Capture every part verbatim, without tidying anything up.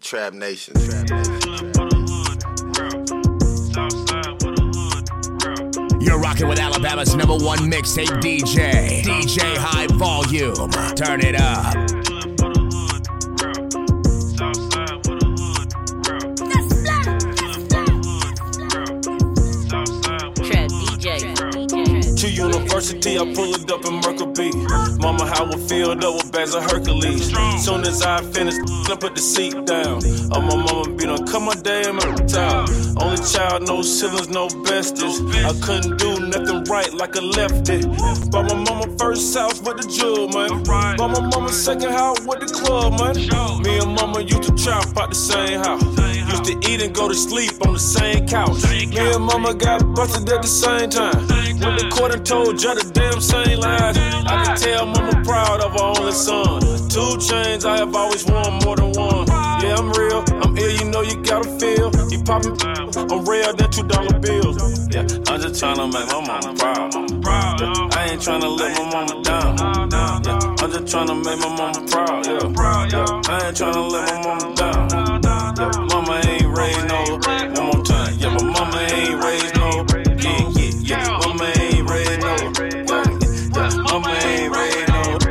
Trap Nation. Trap Nation. You're rocking with Alabama's number one mixtape D J. D J High Volume. Turn it up. University, I pull it up in Merkle B. Mama, how I filled up with bags of Hercules. Soon as I finished, I put the seat down. Oh, my mama be done cut my damn out. Only child, no siblings, no besties. I couldn't do nothing right like a lefty. Bought my mama first house with the jewel, man. Bought my mama second house with the club, man. Me and mama used to trap out the same house. Used to eat and go to sleep on the same couch. Me and mama got busted at the same time. When the court and told you the damn same lies. I can tell mama proud of her only son. Two chains, I have always worn more than one. Yeah, I'm real, I'm ill, you know you gotta feel. You poppin', I'm real than two dollar bills. Yeah, I'm just tryna make my mama proud. Yeah, I ain't tryna let my mama down. Yeah, I'm just tryna make my mama proud. Yeah, yeah, I ain't tryna let my mama down. Yeah, mama ain't raised no. One more time. Yeah, my mama ain't raised no. Yeah, yeah, yeah. Mama ain't raised no. Yeah, yeah. Mama ain't raised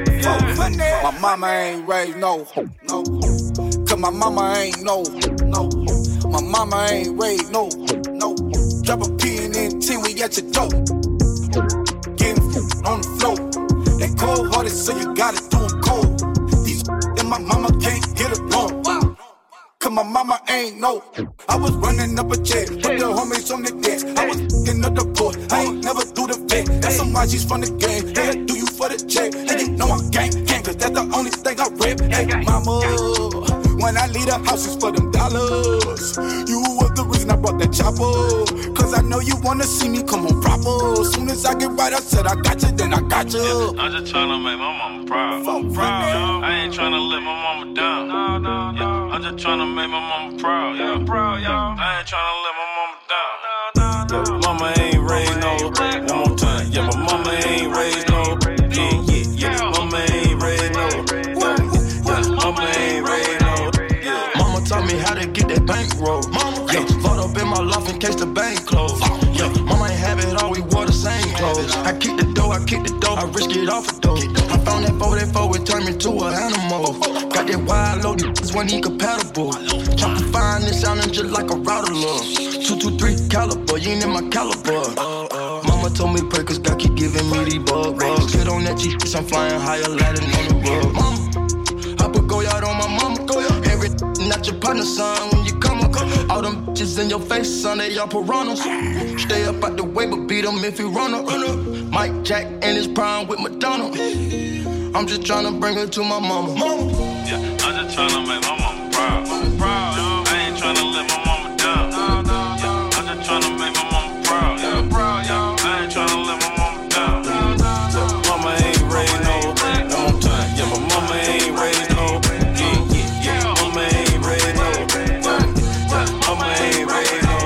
no. My mama ain't raised no. No. Cause my mama ain't no. No. My mama ain't raised no. No. Drop a P and N T, we at your door. Getting on the floor. They cold hearted, so you gotta do them cold. These and my mama can't get along. Cause my mama ain't no. I was running up a check, put the homies on the desk. I was f***ing up the port, I ain't never do the vet. That's some Y Gs from the game, yeah, do you for the check. And you know I'm gang, gang, cause that's the only thing I rep. Hey, mama, when I leave the house, it's for them dollars. You was the reason I brought that chopper. Cause I know you wanna see me come on proper. Soon as I get right, I said I got you, then I got you. Yeah, I'm just tryna make my mama proud. So proud. I ain't tryna let my mama down. No, no, no. Yeah, I'm just tryna make my mama proud. Yeah, proud, yeah. I ain't tryna let my mama down. No, no, no. Yeah, mama ain't raised no. One more time. Yeah, my mama ain't raised no. Yeah, yeah, yeah. Mama ain't raised no. Yeah, yeah. Mama ain't raised no. Yeah. Mama taught me how to get that bankroll. Mama, yeah, fought up in my loft in case the bank closed. Yeah, mama ain't have it all, we wore the same clothes. I kick the door, I kick the door, I risk it off a door. I found that four, that four, it turned me to an animal. Got that wide load, this one incompatible. Chop to find this sounding just like a router love. Two, two, three caliber, you ain't in my caliber. Mama told me pray, cause God keep giving me these bug bugs. Get on that G, I'm flying higher, landing on the rug. Mama, I put go yard on my mama, go yard. Every not your partner, son, when you come up. All them bitches in your face, son, they all piranhas. Stay up out the way, but beat them if you run up. Mike Jack in his prime with Madonna. I'm just tryna bring her to my mama. Mama. Yeah, I'm just tryna make my mama proud. proud. I ain't tryna let my mama down. No, no, yeah, I'm just tryna make my mama proud. Yeah, proud, yeah. I ain't tryna let my mama down. No, no, no. Mama ain't raised no. One more time. Yeah, my mama ain't raised no. Yeah, yeah, yeah. Mama ain't raised no. Yeah, mama ain't raised no.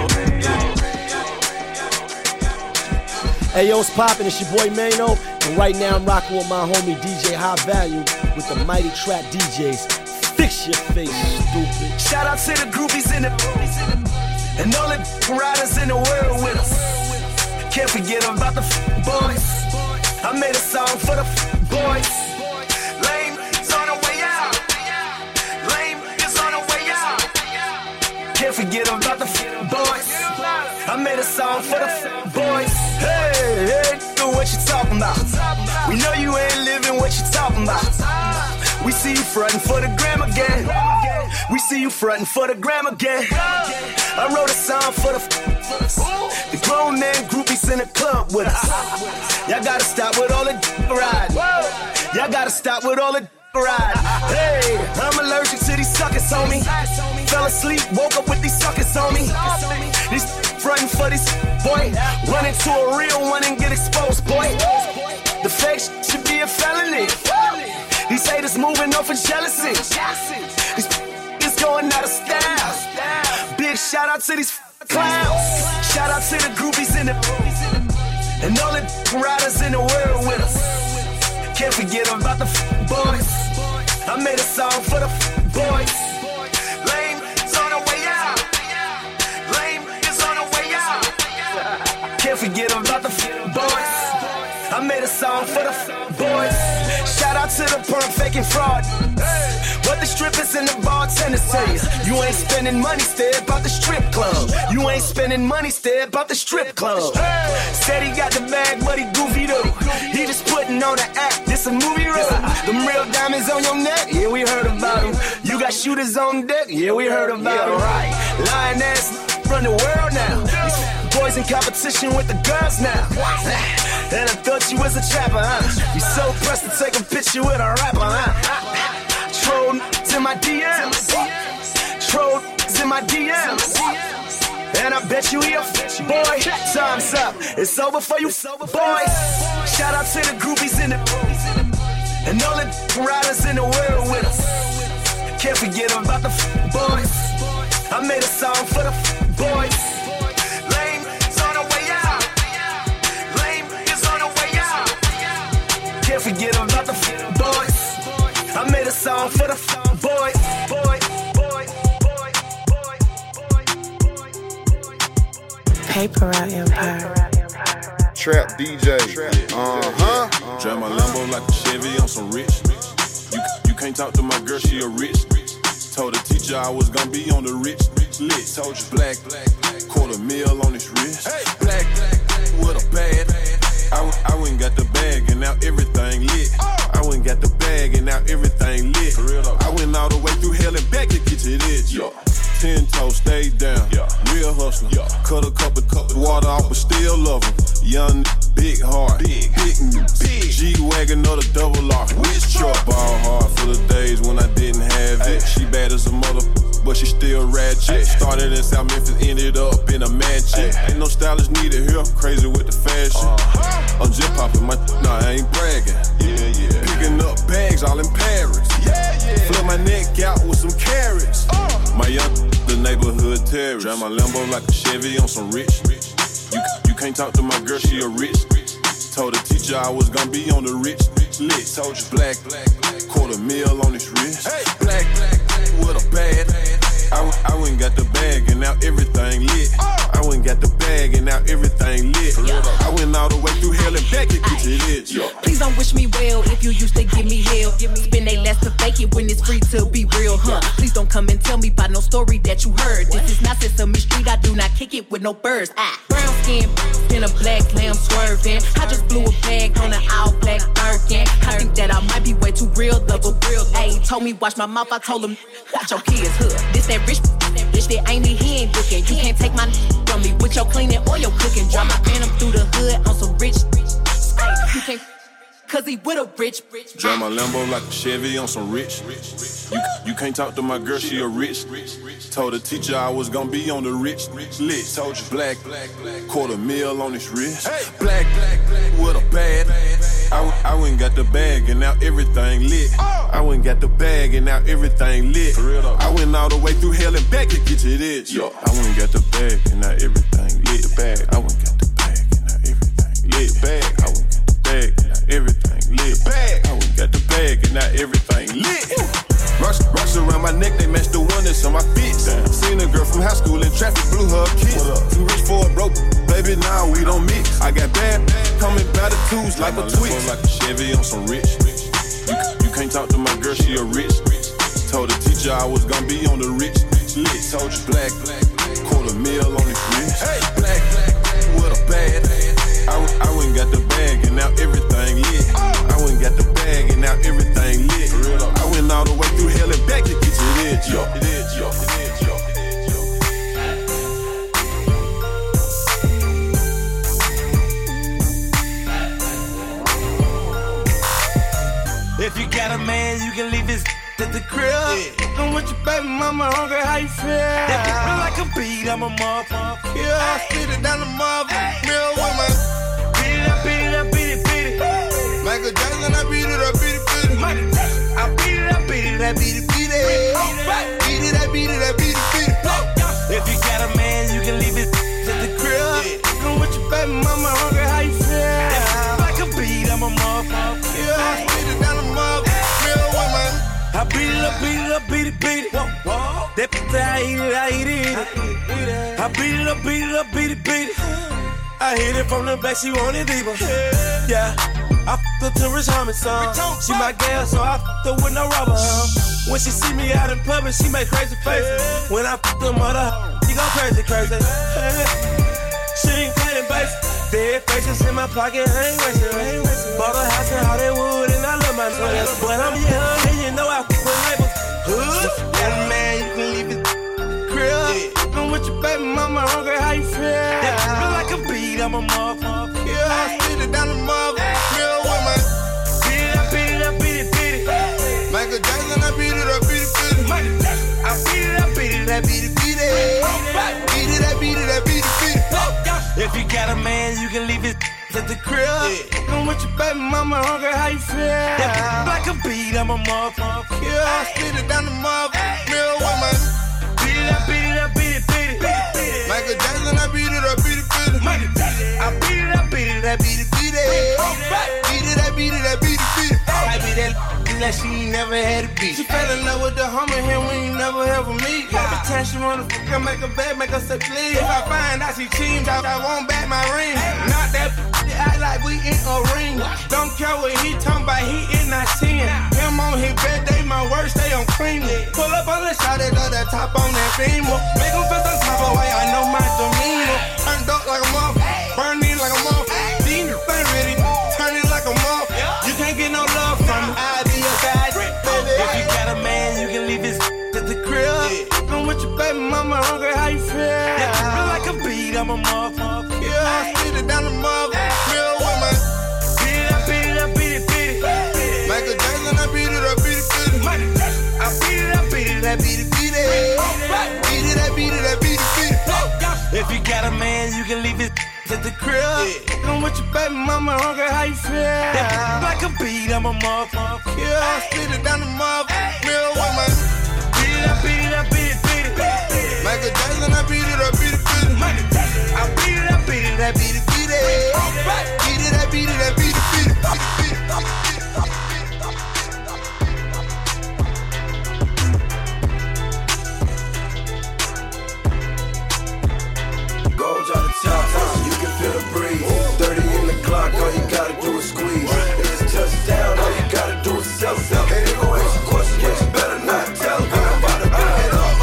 Hey yo, it's poppin', it's your boy Mano, and right now I'm rocking with my homie D J High Value with the Mighty Trap D Js. Fix your face, stupid. Shout out to the groupies in the and all the riders in the world with us. Can't forget about the boys. I made a song for the boys. Lame is on the way out. Lame is on the way out. Can't forget about the boys. I made a song for the boys. Hey, hey, do what you talking about. We know you ain't living what you talking about. We see you frontin' for the gram again. We see you frontin' for the gram again. I wrote a song for the the grown man groupies in the club with us. Y'all gotta stop with all the ride. Y'all gotta stop with all the ride. Hey, I'm allergic to these suckers on me. Fell asleep, woke up with these suckers on me. These frontin' for this boy. Run into a real one and get exposed, boy. The fake should be a felony. These haters moving off of jealousy. These is going out of style. Big shout out to these clowns. Shout out to the groupies in the and all the riders in the world with us. Can't forget about the boys. I made a song for the boys. Lame. Can't forget about the boys. I made a song for the boys. Shout out to the perm faking fraud. What the strippers and the bartenders tell you. You ain't spending money, stay about the strip club. You ain't spending money, stay about the strip club. Said he got the bag, but he goofy though. He just putting on an act, this a movie role. Them real diamonds on your neck, yeah, we heard about them. You got shooters on deck, yeah, we heard about them. Right, lying ass run the world now. These boys in competition with the girls now. And I thought you was a trapper, huh? You so pressed to take a picture with a rapper, huh? Troll in my D Ms. Troll in my D Ms. And I bet you he a boy. Time's up. It's over for you, boys. Shout out to the groupies in the and all the riders in the world with us. Can't forget about the boys. I made a song for the boys. Lame is on the way out. Lame is on the way out. Can't forget about the boys. I made a song for the boy, boy, boy, boy, boy, boy. Paper Route Empire. Trap D J. Uh-huh. Drive my Lambo like a Chevy on some rich. You you can't talk to my girl, she a rich. Told the teacher I was gonna be on the rich list. Told you black, quarter mil on this wrist. Black, with a bad. I, w- I went and got the bag and now everything lit. I went and got the bag and now everything lit. I went all the way through hell and back to get to this. Yeah. Ten toes, stayed down. Yeah. Real hustler. Yeah. Cut a couple cups of water off, but still love him. Young, big heart. Big, big, big. G-Wagon or the double R. Which truck? Ball hard for the days when I didn't have it. She bad as a mother, but she still ratchet. Started in South Memphis, ended up in a mansion. Ain't no stylist needed here. Crazy with the fashion. Uh-huh. I'm just popping my, nah, I ain't bragging. Yeah, yeah. Picking up bags all in Paris. Yeah, yeah. Flip my neck out with some carrots. Uh. My young, the neighborhood terrorist. Drive my Lambo like a Chevy on some rich. You, you can't talk to my girl, she a rich. Told the teacher I was gonna be on the rich list. Told you black, quarter mil on this wrist. Black, with a bad. I, w- I went and got the bag and now everything lit. I went and got the bag and now everything lit. I went all the way through hell and back to get to this. Please don't wish me well if you used to give me hell. Spend they last to fake it when it's free to be real, huh? Please don't come and tell me about no story that you heard. This is not Sesame Street, I do not kick it with no birds. Ah, brown skin, in a black lamb swerving. I just blew a bag on an all black Birkin. I think that I might be way too real, double real. Ayy, told me watch my mouth, I told him watch your kids, huh? This that rich, rich that ain't me, he ain't looking. You can't take my from me with your cleaning or your cooking. Drive my phantom through the hood on some rich. Ay, you can't, cause he with a rich. Drive my Lambo like a Chevy on some rich. You you can't talk to my girl, she a rich. Told the teacher I was gonna be on the rich list. Told you black, quarter mil on this wrist. Black, with a bad. I, w- I went and got the bag and now everything lit. I went and got the bag and now everything lit. I went all the way through hell and back to get to this. I went and got the bag and now everything lit. The bag. I went and got the bag and now everything lit. The bag. I went and got the bag and now everything lit. Bag. I went and got the bag and now everything lit. Rocks, rocks around my neck, they match the one that's on my feet. Seen a girl from high school in traffic, blew her a kiss. Too rich for a broke, baby, now we don't mix. I got bad, coming by the twos like a twist. Like a Chevy on some rich. You, you can't talk to my girl, she a rich. Told the teacher I was gonna be on the rich list. Told you black, quarter mil on this wrist. Black, with a bad. I, I went and got the bag and now everything lit. I went and got the bag and now everything lit. I went all the way through hell and back to get to this. Yo, it is, yo, it is, yo, it is, yo. If you got a man, you can leave his at the crib. Yeah. Don't want your baby mama hungry, how you feel? If you feel like a beat, I'm a motherfucker. Yeah, I spit it down the motherfucker. Real woman. Beat it up, beat it up, beat it, beat it. Michael Jackson, I beat it up, beat it, beat it. Michael Jackson, I beat it up, beat it, I beat it, beat it. Beat it, I beat it, I beat it, beat it. If you got a man, you can leave his at the crib. Don't want your baby mama hungry, how you feel? If you feel like a beat, I'm a motherfucker. Yeah, I spit it down the motherfucker. Real woman. I beat it up, beat it up, beat it, beat it. Whoa, whoa. That bitch, I eat it, I eat it. I beat it up, beat it up, beat it, beat it. I hit it from the back, she wanted deeper. Yeah, I f***ed her to Rich Homie song. She my gal, so I f***ed her with no rubber. Huh? When she see me out in public, she make crazy faces. When I f***ed her mother, she go crazy, crazy. She ain't playing bass. Dead faces in my pocket, I ain't wasting, I ain't wasting. Bought a house in Hollywood and I love my twins. But I'm young and you know I f*** with labels. Hood, got a man, you can leave it crib. I'm with your baby mama, hungry, how you feel? Yeah, feel like a beat, I'm a motherfucker. Yeah, I spit it down the motherfucker. Real with my beat it, I beat it, I beat it, beat it. Michael Jackson, I beat it, I beat it, beat it. Michael Jackson, I beat it, I beat it, I beat it, beat it. Beat it, I beat it, I beat it, beat it. If you got a man, you can leave it at the crib. Yeah. I'm with your baby mama, hungry, how you feel? Yeah, like a beat, I'm a motherfucker. Yeah, I spit it down the motherfucker. Real with my beat it, I beat it, I beat it, beat it. Michael Jackson, I beat it, I beat it, beat it. Michael Jackson, I beat it, I beat it, I beat it, beat it. Beat it, I beat it, I beat it, beat it. I be that like she ain't never had a beat. She fell in love with the homie here, we ain't never ever meet. Every time she wanna fuck, I make her bad, make her say please. If I find out she cheating, I, I won't back my ring. Not that act like we in a ring. Don't care what he talking about, he in that ten. Him on his bed day, my worst day on clean. Pull up on the shot at the top on that femur. Make him feel some type of way, I know my demeanor. Turn dark like a muff, burn in like a muff. These niggas ain't ready, turn it like a muff. You can't get no love from me, I be a guy, baby. If you got a man, you can leave his at the crib. I'm with your baby mama, hungry, how you feel? Yeah, feel like a beat, I'm a motherfucker. Yeah, I spit it down the motherfucker. Real with my beat it, I beat it, I beat it, beat it. Michael Jackson, I beat it, I beat it, beat it. Michael Jackson, I beat it, I beat it, I beat it, beat it. Beat it, I beat it, I beat it, beat it. If you got a man, you can leave his at the crib. Yeah. I'm with your baby mama, hungry, how you feel? Yeah. Like a beat, I'm a motherfucker. Yeah, I spit it down the motherfucker. Real with my beat it, I beat it, I beat it, beat it. Michael Jackson, I beat it, I beat it, beat it. Michael Jackson, I beat it, I beat it, I beat it, beat it. Beat it, I beat it, I beat it, beat it. Beat it, beat it. Gold out the top, you can feel the breeze. thirty in the clock, all you gotta do is squeeze. It's a touchdown, all you gotta do is sell. Hey, they gon' ask you questions, but you better not tell. I'm about to back it up.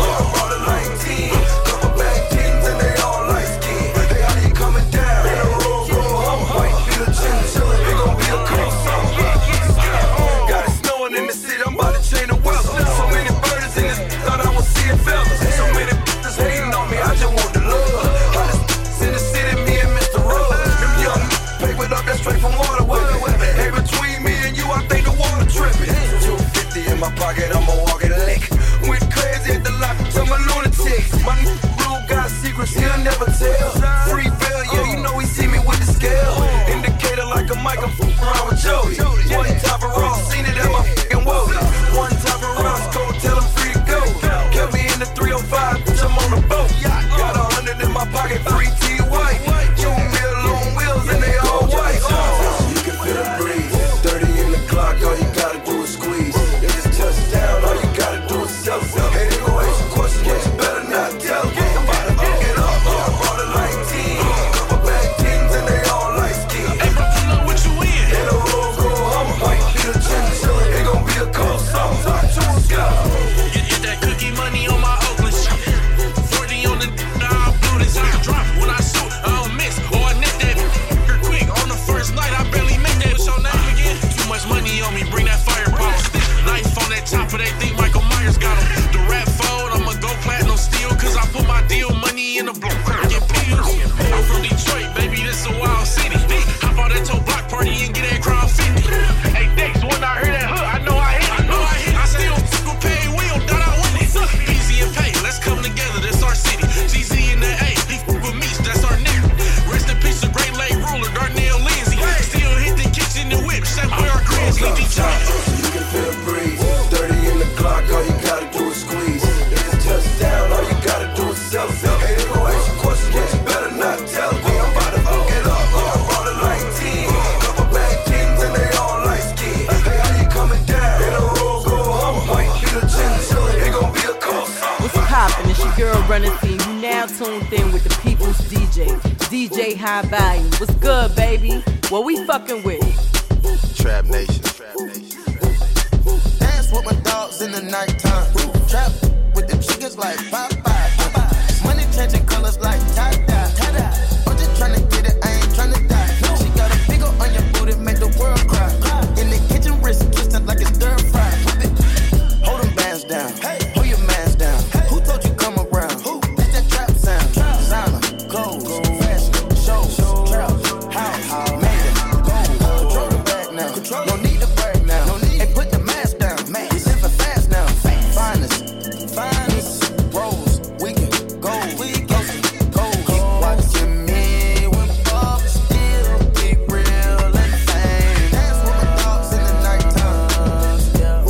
girl running scene. You now tuned in with the people's D J, D J High Volume. What's good, baby? What we fucking with? Trap Nation. Trap Nation. Dance with my dogs in the nighttime. Trap with the chickens like Popeye. Money changing colors like tie-dye. I'm just trying to get it, I ain't trying to die. She got a big ol' on your booty, make the world cry. In the kitchen, wrist twisting like it's stir fry. Hold them bands down, hold your mans down. Who told you come around? It's that trap sound. Designer, clothes, fashion, shows, trap, house, made it, gold. Control the bag now, no need to brag now. Hey, put the mask down, we living fast now. Finest, finest, rose, we can go, we can go. Keep watching me when Bob still be real and fame. Dance with my dogs in the nighttime.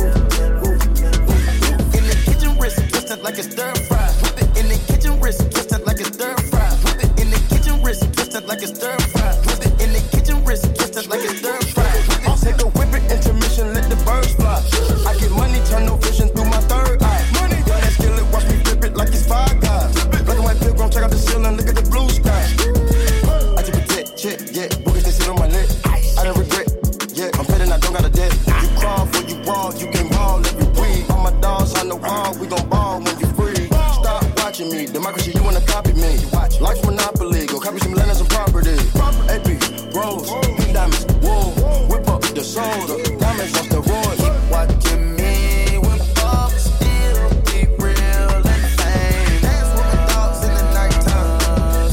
In the kitchen, wrist twisted like it's stir fry. In the kitchen, wrist twisted like it's stir fry. In the kitchen, wrist twisted like it's stir fry. In the kitchen, wrist twisted like it's stir fry. I'll take a whip it, intermission, let the birds fly. I get money, turn no vision through my third eye. Money, got that skillet, watch me flip it like it's Five Guys. Black and white pilgrim, check out the ceiling, look at the blue sky. I just protect, check, yeah, boogers they sit on my lip. I don't regret, yeah, I'm betting I don't got a debt. You crawl for you raw, you can ball every week. All my dogs on the wall, we gon' ball when you free. Stop watching me, democracy, you wanna copy me. Life's monopoly, go copy some land and some property. A P, rose, pink diamonds, wool, whip up the soda, diamonds off the road. Keep watching me when Bob still be real and fame. Dance with my dogs in the nighttime.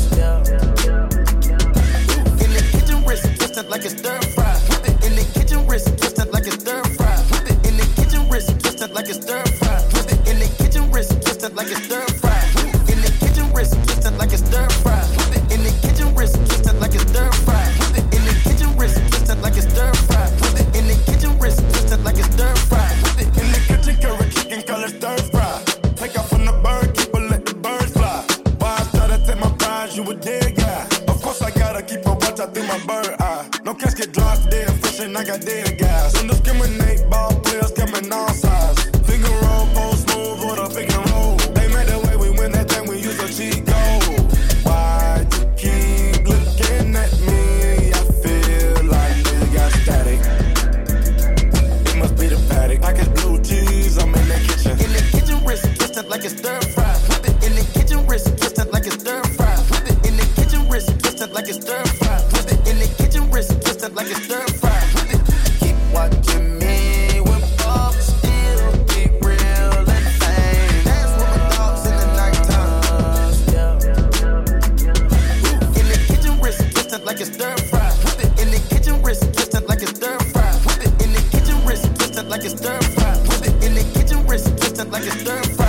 In the kitchen, wrist twisted like it's stir fry. In the kitchen, wrist twisted like it's stir fry. In the kitchen, wrist twisted like it's stir fry. In the kitchen, wrist twisted like it's stir fry. In the kitchen, wrist twisted like it's stir fry. In the kitchen, wrist twisted like it's stir fry. In the kitchen, wrist twisted like it's stir fry. In the kitchen, wrist twisted like it's stir fry. In the kitchen, curry chicken color stir fry. Take off from the bird, keep her, let the birds fly. Why I try to take my prize, you a dead guy. Of course I gotta keep a watch out through my bird eye. No casket drops, dead fresh and I got dead guys. Don't discriminate, ball players coming all sides. Finger roll, post move, or the pick and roll. They made the way we win that thing, we use a cheat code. Why you keep looking at me? I feel like they got static. It must be the paddock. Package blue cheese, I'm in the kitchen. In the kitchen, wrist twisted like it's stir fry. In the kitchen, wrist twisted like it's stir fry. In the kitchen, wrist twisted like it's stir fry. In the kitchen, wrist twisted like it's stir fry. Keep watching me when Bob still be real and fame. Dance with my dogs in the nighttime. In the kitchen, wrist twisted like it's stir fry. In the kitchen, wrist twisted like it's stir fry. In the kitchen, wrist twisted like it's stir fry. In the kitchen, wrist twisted like it's stir fry.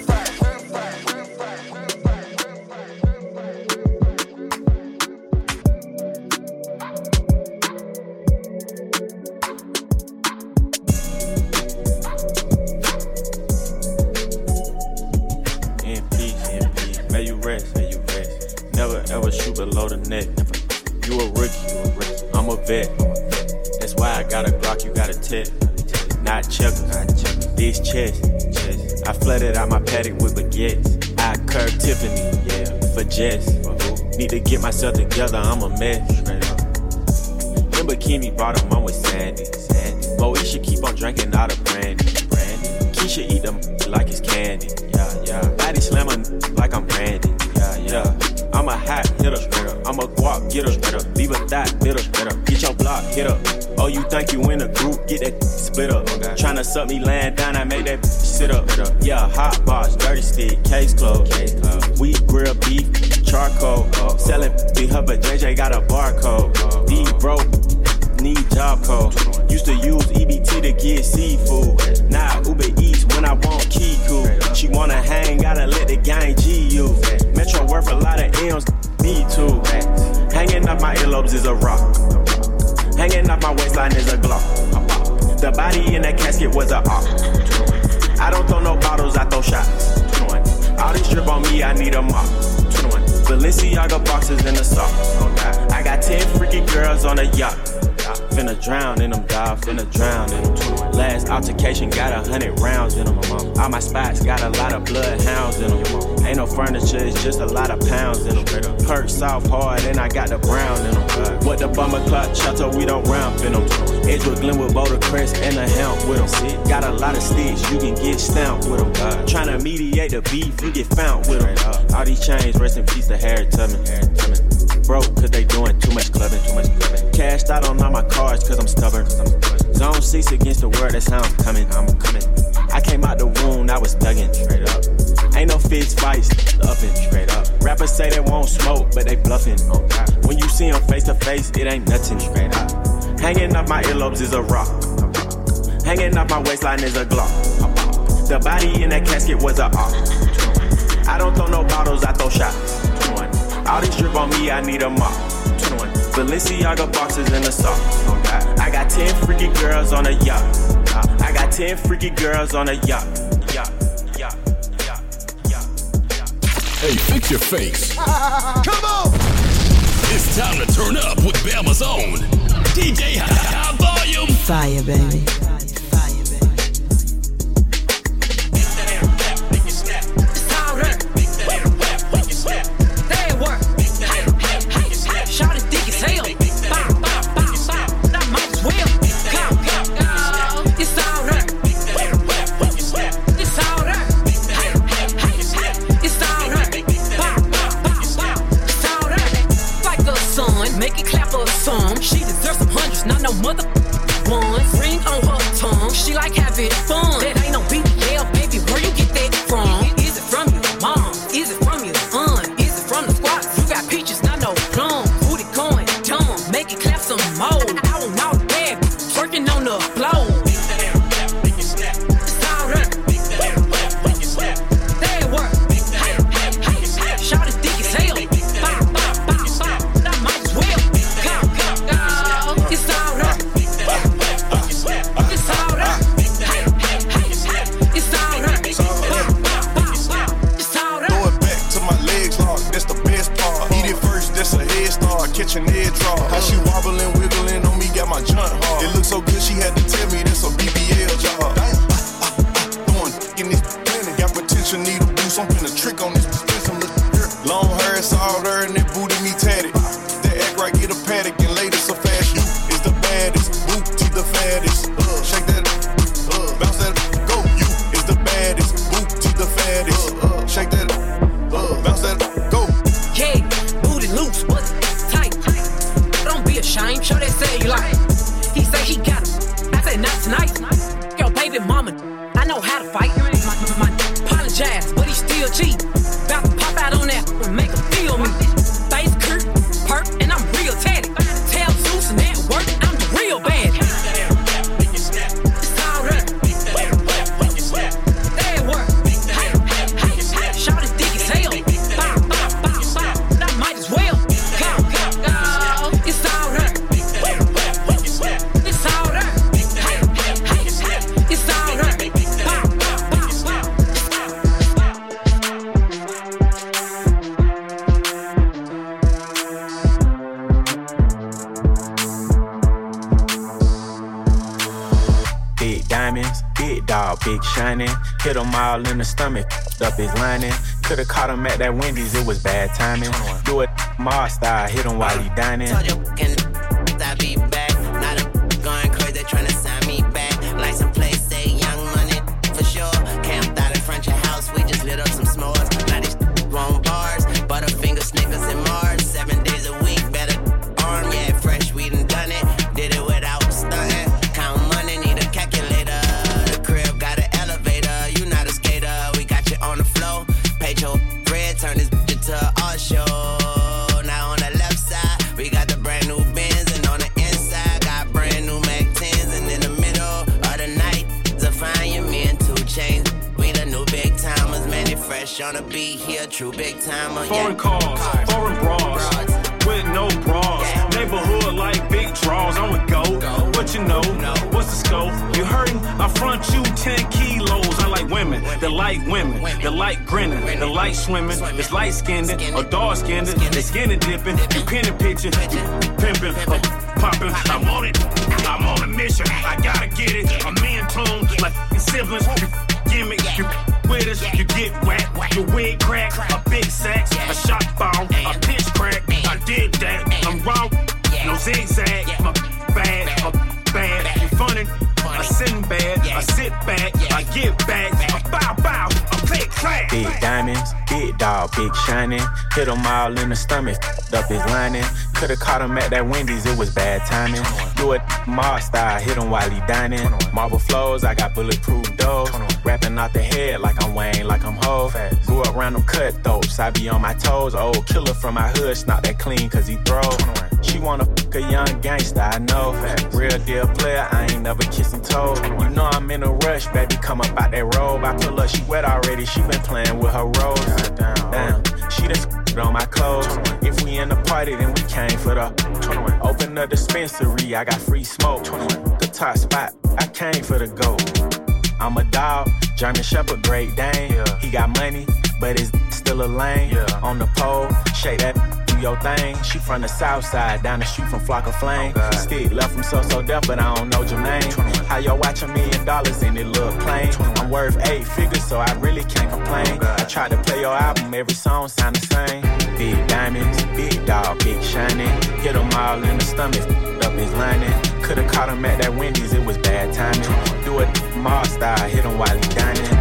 In peace, in peace. May you rest, may you rest. Never ever shoot below the neck. You a rookie, you a rookie. I'm a vet. That's why I got a Glock, you got a tech. Not checkers, not checkers. This chest, chest. I flooded out my paddock with baguettes. I curved Tiffany, yeah, for Jess. Need to get myself together, I'm a mess. Straight up. In bikini bottom, I'm with Sandy. Sandy. Moesha keep on drinking out of brandy. Brandy. Keisha eat them like it's candy. Yeah, yeah. Body slammer like I'm Randy. Yeah, yeah. I'm a hot hitter, straight up. I'm a guap getter, straight up. Leave a dot, bitter, straight up. Get your block, hit up. Oh, you think you in a group? Get that split up. Okay. Tryna suck me laying down, I make that sit up. Yeah, hot box, dirty stick, case closed. Case closed. Wheat grill beef, charcoal. Uh, Selling be her, but J J got a barcode. Uh, Deep broke, need job code. Used to use E B T to get seafood. Now Uber Eats when I want Kiku. She wanna hang, gotta let the gang G you. Metro worth a lot of M's, me too. Hanging off my earlobes is a rock. Hanging off my waistline is a glock. The body in that casket was a op. I don't throw no bottles, I throw shots. All this drip on me, I need a mop. Balenciaga boxes in the sock. I got ten freaky girls on a yacht. finna drown in them, dog, finna drown in them. Last altercation got a hundred rounds in them. All my spots got a lot of bloodhounds in them. Ain't no furniture, it's just a lot of pounds in them. Perk soft hard, and I got the brown in them. What the bummer clock, chateau, we don't ramp in them. Edgewood, Glenwood, Boulder Crest, and a helm with them. Got a lot of sticks, you can get stamped with them. Tryna mediate the beef, you get found with them. All these chains, rest in peace to Harry Tubman. Broke, cause they doing too much clubbing, too much clubbing. Cashed out on all my cards, cause I'm stubborn. Zone six against the world, that's how I'm coming, I'm coming. I came out the womb, I was thugging, straight up. Ain't no fist fights, upping, straight up. Rappers say they won't smoke, but they bluffing. When you see them face to face, it ain't nothing, straight up. Hanging off my earlobes is a rock. Hanging off my waistline is a Glock. The body in that casket was a op. I don't throw no bottles, I throw shots. All this drip on me, I need a mop. Balenciaga boxes in the sock. I got ten freaky girls on a yacht. I got ten freaky girls on a yacht. Yacht, yacht, yacht, yacht, yacht. Hey, fix your face. Come on! It's time to turn up with Bama's own D J High Volume. Fire, baby. She deserves some hundreds, not no mother ones. Ring on her tongue, she like having fun. That ain't no B B L, baby, where you get that from? Is it from you, mom? Is it from you, aunt? Is it from the squats? You got peaches, not no plums. Booty going dumb, make it clap some more. I don't know the bad, twerking on the floor. Catch an edge draw. How she wobbling, wiggling on me, got my joint hard. It looks so good, she had to tell me that's a B B L job. Throwing in this planet, got potential, need a boost. I'm finna trick on this suspension. Long hair, it's all there, and that booty me tatted. That act right, get a paddock, and later so fast. You is the baddest, boot to the fattest. Uh, shake that, uh, bounce that, go. You is the baddest, boot to the fattest. Uh, shake that, uh, bounce that, go. Yeah, booty loose, but shame, show that say you like. He say he got it, I say not tonight. Yo, baby mama, I know how to fight. My, my, my, apologize, but he still cheat. About to pop out on that and make him feel me. Face curt, perk, and I'm real tatty. Tell Zeus and that work, I'm the real bad. It's all right. That work. Shout it dick as hell. Bow, bow, bow, bow. I might as well. Go, go, go. It's all right. It's all right. It's all right. Bow, bow, bow, bow. Big diamonds, big dog, big shining. Hit him all in the stomach, up his lining. Could've caught him at that Wendy's, it was bad timing. Do it Mars style, hit him while he dining. Told you I be back. Not a going crazy trying to sign me back. Like some place say young money for sure. Camped out in front your house, we just lit up some s'mores. Now these wrong bars, Butterfinger, Snickers, and Mars. Seven days a week, better arm, yeah, fresh, we done done it. Did it without stunting. Count money, need a calculator. The crib got an elevator, you not a skater. We got you on the floor. Paid your bread, turn this bitch into an art show. Now on the left side, we got the brand new Benz, and on the inside, got brand new Mac tens. And in the middle of the night, Zafine, me and two Chainz. We the new big timers, man, it fresh on the beat here, true big timer. Foreign cars, cars, foreign bras, with no bras. Yeah. Neighborhood like big draws, I'm a go. go. What you know? No. What's the scope? You hurting? I front you ten kilos. I like women, women. The light women, women. The light grinning, women. The light swimming, swimming. It's light skinned or dark skinned, they skinny dipping, you penny pitching, you pimping. poppin'. I want it. I'm on a mission. I gotta get it. I'm in tune like siblings. You give me, you with us, you get wet. Your wig crack, a big sax, a shot bomb, a pitch crack. I did that. I'm wrong. No zigzag. My bad, a bad. You funny. I sitting bad. I sit back. I get back. I bow bow. I click clack. Big diamonds, big dog, big shining. Hit him all in the stomach, f***ed up his lining. Could've caught him at that Wendy's, it was bad timing. Do it Mars style, hit him while he dining. Marble flows, I got bulletproof doors. Rapping out the head like I'm Wayne, like I'm Hov. Grew up around them cutthroats, I be on my toes. Old killer from my hood, snot that clean cause he throw. She wanna fuck a young gangster, I know. Real deal player, I ain't never kissing toes. You know I'm in a rush, baby, come up out that robe. I pull up, she wet already, she been playing with her rose. Damn, she done s***ed on my clothes. If we in the party, then we came for the open the dispensary, I got free smoke. The top spot, I came for the gold. I'm a dog, German Shepherd, Great Dane. He got money, but it's still a lane. On the pole, shake that, do your thing. She from the south side, down the street from Flock of Flame. Stick left from So So Def, but I don't know Jermaine. How y'all watch a million dollars and it look plain? I'm worth eight figures, so I really can't complain. I tried to play your album, every song sound the same. Big diamonds, big dog, big shining. Hit him all in the stomach, up his lining. Could've caught him at that Wendy's, it was bad timing. Do it Mars style, hit him while he dining.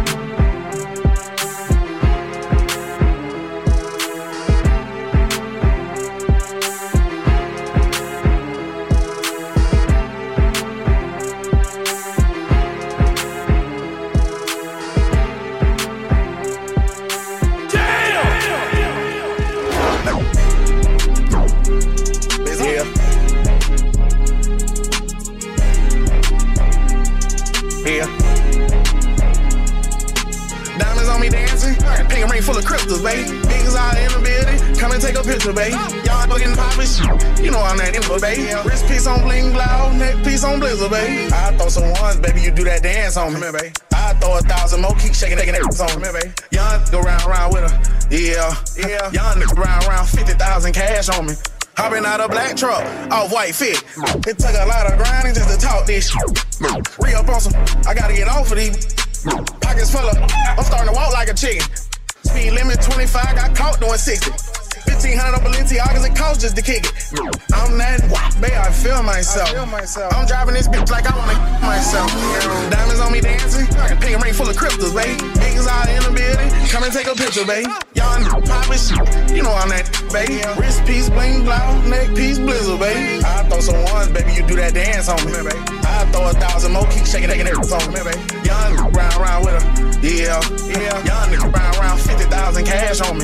Full of crystals, baby. Niggas out in the building, come and take a picture, baby. Y'all fucking poppin' shit. You know I'm that info, baby. Wrist piece on bling blow, neck piece on blizzard, baby. I throw some ones, baby. You do that dance on me, baby. I throw a thousand more, keep shaking, shaking that on me, baby. Young go round, round with her, yeah, yeah. Young nigga round, round fifty thousand cash on me. Hopping out a black truck, off white fit. It took a lot of grinding just to talk this shit. Re-up on some, I gotta get off of these. Pockets full of, I'm starting to walk like a chicken. Speed limit twenty-five, got caught doing sixty. fifteen hundred on Balenciagas, it costs just to kick it. I'm that, baby, I feel myself. I feel myself. I'm driving this bitch like I wanna myself. Diamonds on me dancing, pink ring full of crystals, baby. Niggas out in the building, come and take a picture, baby. Y'all poppin' shit, you know I'm that, baby. Wrist piece, bling blow, neck piece, blizzard, baby. I throw some ones, baby, you do that dance on me, baby. I throw a thousand more, keep shaking, shaking that on me, baby. Young round, round with her, yeah, yeah. Young nigga round, round fifty thousand cash on me.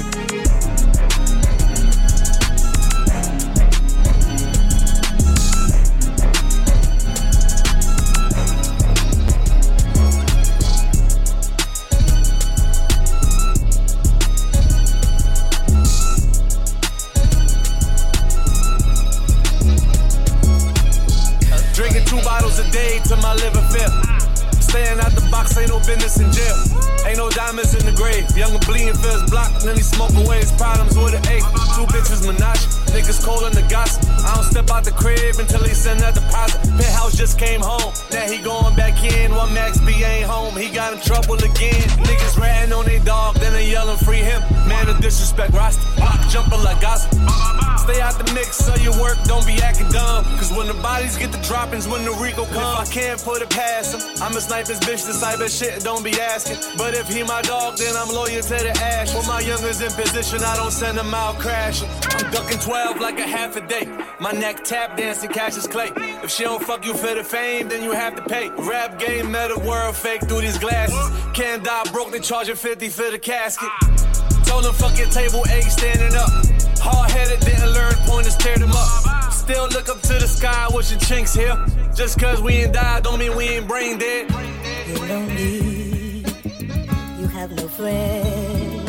Drinking two bottles a day till my liver fifth. Staying out the box, ain't no business in jail. Ain't no diamonds in the grave. Younger bleeding feels blocked, then he smoke away his problems with an eight. Two bitches menage, niggas cold in the gossip. I don't step out the crib until he send that deposit. Penthouse just came home, now he going back in. One Max B ain't home, he got in trouble again. Niggas ratting on they dog, then they yelling free him. Man of disrespect, roster, block jumping like gossip. Stay out the mix, so your work don't be acting dumb. Cause when the bodies get the droppings, when the Rico comes, I can't put it past him. I'ma snipe his bitch, the cyber shit, don't be asking. But if he my dog, then I'm loyal to the ash. When my youngers in position, I don't send them out crashing. I'm ducking twelve like a half a day. My neck tap dancing, cash is clay. If she don't fuck you for the fame, then you have to pay. Rap game, meta world, fake through these glasses. Can't die broke, they charging fifty for the casket. Told them fuck your table, eight standing up. Hard-headed, didn't learn pointers, tear them up. Still look up to the sky, wishing chinks here. Just cause we ain't died, don't mean we ain't brain dead. You're lonely, you have no friend,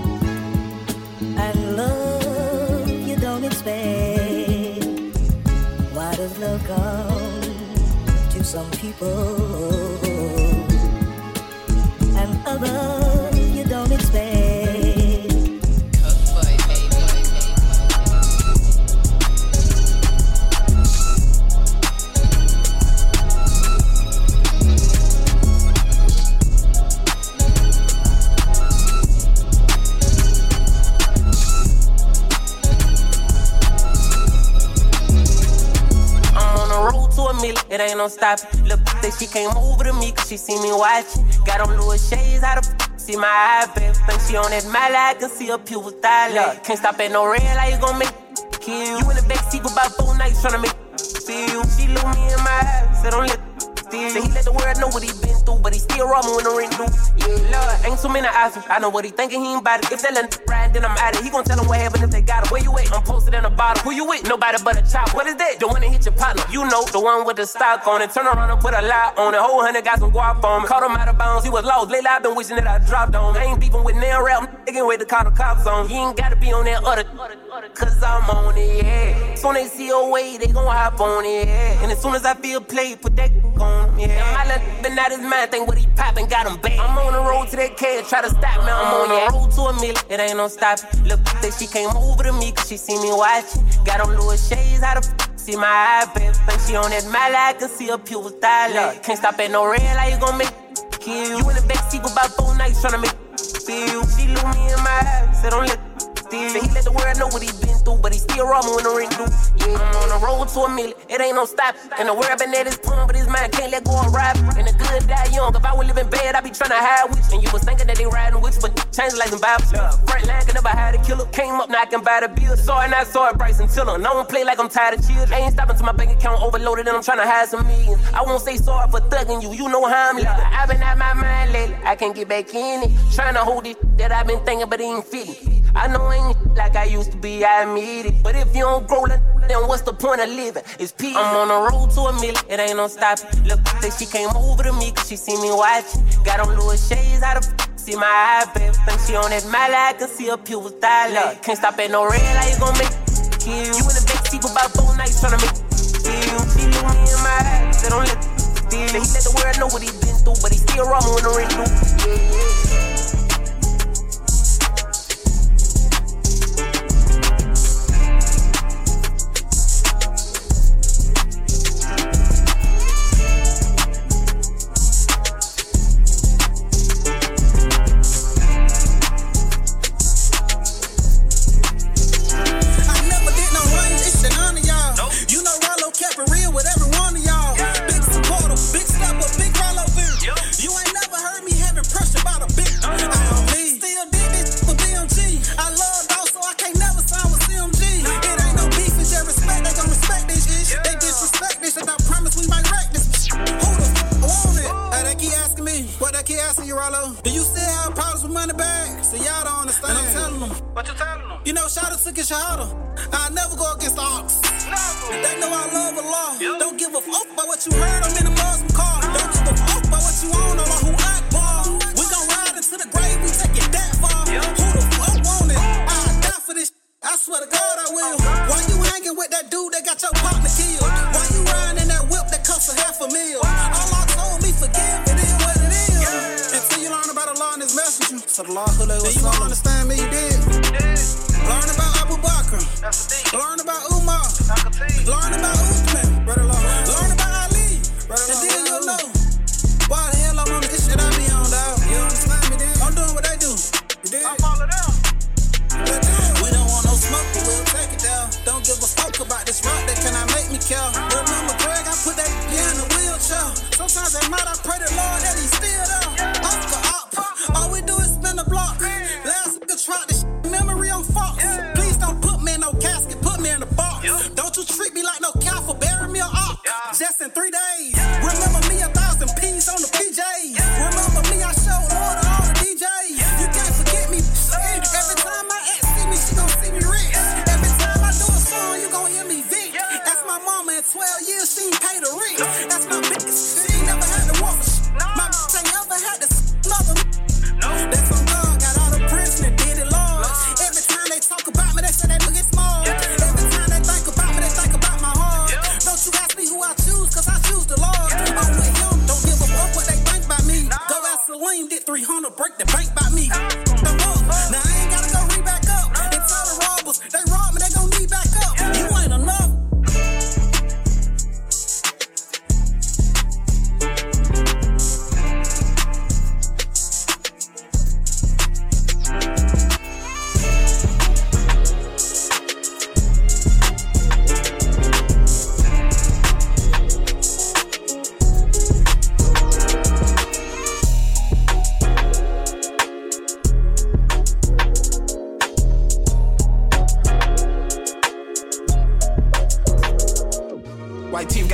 and love you don't expect. Why does love come to some people and others you don't expect? it ain't no stopping. Look, that she came over to me cause she see me watching. Got on Louis shades, how the f*** see my eye, babe. Think she on that mile, I can see her pupils dilate. Can't stop at no red light, you gon' make kill. You in the backseat for about four nights tryna make feel. She look me in my eyes, said don't let Say he let the world know what he been through, but he still robbing when the rent due. Yeah, Lord, ain't so many options. I know what he thinking, he ain't bout it. If that little ride, then I'm at it. He gon' tell him what happened if they got it. Where you at? I'm posted in a bottle. Who you with? Nobody but a chop. What is that? The one that hit your partner. You know, the one with the stock on it. Turn around and put a lot on it. Whole hundred got some guap on me. Caught him out of bounds, he was lost. Lately I been wishing that I dropped on him. I ain't beefing with nail rap. Nigga wait to call the cops on. He ain't gotta be on that other, cause I'm on it, yeah. Soon they see a way, they gon' hop on it, yeah. And as soon as I feel play, put that on him, yeah. My little been out his mind, think what he poppin', got him bad. I'm on the road to that cash, try to stop me, I'm on the road to a million, it ain't no stopping. Look, that she came over to me, cause she see me watching. Got on Louis shades, how the f*** see my eye, babe. Think she on that mile, I can see her pupils dilate. Can't stop at no red light, you gon' make kill. You in the backseat for about four nights, tryna make feel. She look me in my eyes, said don't let Say he let the world know what he been through, but he still robbing when the rent due. Yeah, I'm on the road to a million, it ain't no stop. And the world been at his palm, but his mind can't let go and ride. And the good die young, if I was living bad, I be tryna hide with you. And you was thinking that they riding with you, but change like some Bible. Front line can never hide a killer. Came up knocking by the bill. Sorry, not sorry, Bryson Tiller. No one play like I'm tired of children. I ain't stopping till my bank account overloaded and I'm tryna hide some millions. I won't say sorry for thugging you, you know how I'm living. I've been out my mind lately, I can't get back in it. Tryna hold it that I've been thinking, but it ain't fitting. I know I ain't like I used to be, I admit it. But if you don't grow, then what's the point of living? It's peace. I'm on the road to a million, it ain't no stopping. Look, that she came over to me cause she see me watching. Got on Louis shades, how the f*** see my eye, babe. Think she on that mile, I can see her pupils dilate. Can't stop at no red light, you gon' make kill. You in the backseat for about four nights tryna make feel. She look me in my eyes, said don't let feel. He let the world know what he been through, but he still robbing when the rent due. Yeah, yeah. That's on God, got all the prison and did it large. Every time they talk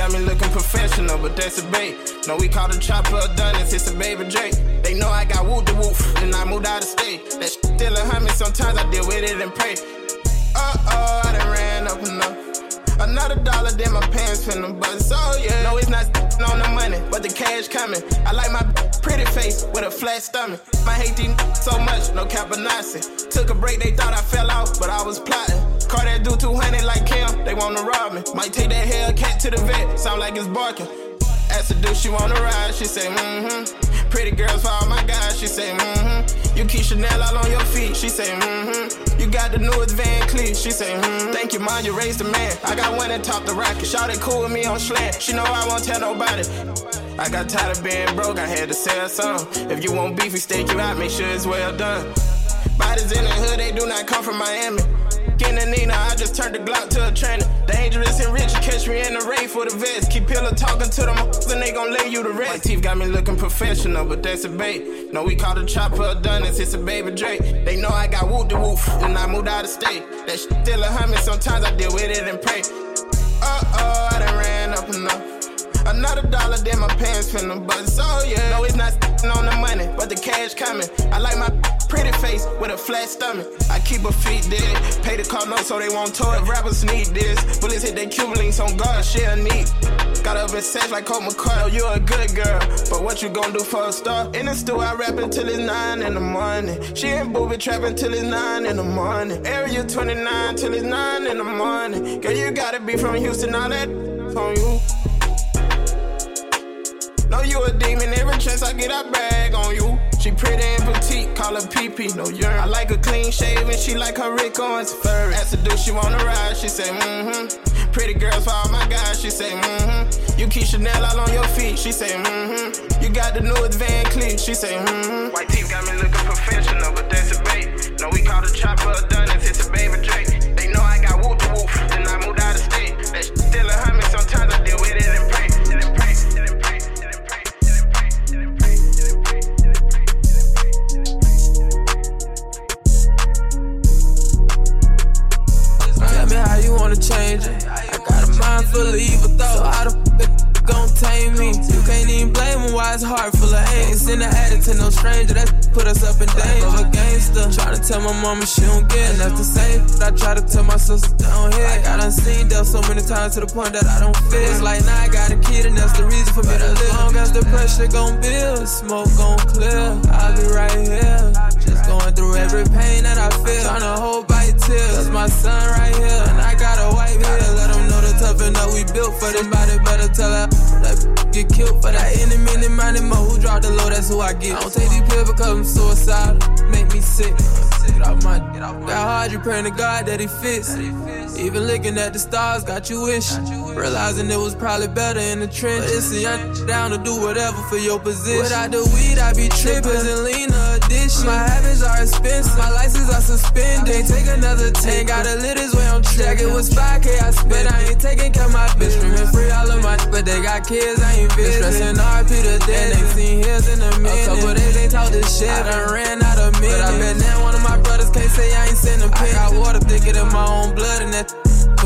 got me looking professional, but that's a bait. No, we call the chopper a Dunnis, it's a baby Drake. They know I got whoop de whoop, then I moved out of state. That shit still a hummin', sometimes I deal with it and pray. Uh-oh, I done ran up enough. Another dollar, then my pants finna bust. Oh yeah, no, it's not on the money, but the cash coming. I like my pretty face with a flat stomach. I hate these so much, no Cabanassi. Took a break, they thought I fell off, but I was plotting. Car that do two hundred like Kim, they wanna rob me. Might take that Hellcat to the vet, sound like it's barking. Asked her, do she wanna ride? She say, mm-hmm. Pretty girls for all my guys, she say, mm-hmm. You keep Chanel all on your feet, she say, mm-hmm. You got the newest Van Cleef, she say, mm-hmm. Thank you, Mom, you raised a man. I got one that top the rocket. Shawty cool with me on slant. She know I won't tell nobody. I got tired of being broke, I had to sell some. If you want beefy steak you out, make sure it's well done. Bodies in the hood, they do not come from Miami. Getting a Nina, I just turned the Glock to a trainer. Dangerous and rich, catch me in the raid for the vest. Keep pillow talking to them, then they gon' lay you to rest. My teeth got me looking professional, but that's a bait. No, we call the chopper a Dunnis, it's a baby Drake. They know I got whoop de whoop, and I moved out of state. That shit still a hummin', sometimes I deal with it and pray. Uh-oh, I done ran up enough. Another dollar, then my pants finna bust. Oh yeah, no, it's not on the money, but the cash coming. I like my pretty face with a flat stomach. I keep her feet dead, pay the car note so they won't tow it. Rappers need this, bullets hit their Cuban links on guard, share need. Got up in sex like Colt McCoy, you a good girl, but what you gon' do for a star? In the stew, I rap until it's nine in the morning. She ain't booby trapping till it's nine in the morning. Area twenty-nine till it's nine in the morning. Girl, you gotta be from Houston, all that on you. Know you a demon, every chance I get, I brag on you. She pretty and petite, call her P-P, no urine. I like her clean shaven, she like her Rick Owens fur. Asked her, do she wanna ride? She say, mm-hmm. Pretty girls for all my guys, she say, mm-hmm. You keep Chanel all on your feet, she say, mm-hmm. You got the newest Van Cleef, she say, mm-hmm. White teeth got me looking professional, but that's a bait. No, we call the chopper a Dunnis, it's a baby Drake. They know I got whoop de whoop, then I moved out of state. That shit still a hummin', sometimes I deal with it and pray. How you wanna change it? I got a mind full of evil thoughts, so how the f*** gon' tame me? You can't even blame me why it's heart full of hate. Ain't send an addict to no stranger, that put us up in danger. I'm a gangster, tryna tell my mama she don't get it. And that's the same I try to tell my sister down here. Like I done seen death so many times to the point that I don't feel. It's like now I got a kid and that's the reason for me to live. As long as the pressure gon' build, smoke gon' clear, I'll be right here. Just going through every pain that I feel, tryna hold by your tears. That's my son right here, and I got a white beard. Let them know the tough enough we built for this body. Better tell her that get killed for that any minute, money more. Who drop the low, that's who I get. I don't take these pills because I'm suicidal, make me sick. Get off my, get off my. Got hard, you praying to God that he fits. Even looking at the stars, got you wishing. Realizing it was probably better in the trenches. But it's a young down to do whatever for your position. Without the weed, I be tripping. And lean addition. My habits are expensive, my license are suspended. Ain't take another ten, gotta live this way I'm tripping. It was five K I spent, I ain't taking care of my bitch. Screaming free all of my, but they got kids, I ain't visiting. Stressing R P to death, and they seen his in a minute. A couple days they talk this shit, I done ran out of minutes. But I bet now one of my brothers can't say I ain't sent a pin. I got water thicker than my own blood, and that